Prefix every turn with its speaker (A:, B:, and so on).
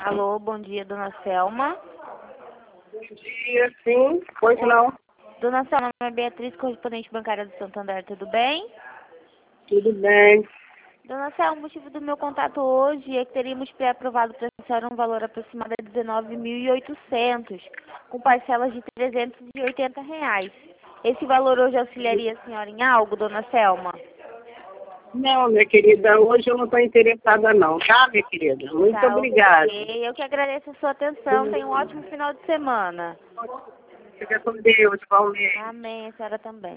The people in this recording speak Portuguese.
A: Alô, bom dia, dona Selma.
B: Bom dia, sim. Pois não.
A: Dona Selma, meu nome é Beatriz, correspondente bancária do Santander, tudo bem?
B: Tudo bem.
A: Dona Selma, o motivo do meu contato hoje é que teríamos pré-aprovado para a senhora um valor aproximado de R$ 19.800, com parcelas de R$ 380. Esse valor hoje auxiliaria a senhora em algo, dona Selma?
B: Não, minha querida, hoje eu não estou interessada não, tá, minha querida? Muito
A: Tá,
B: obrigada.
A: ok. Eu que agradeço a sua atenção. Tenha um ótimo final de semana.
B: Fica com Deus, Paulinho.
A: Amém, a senhora também.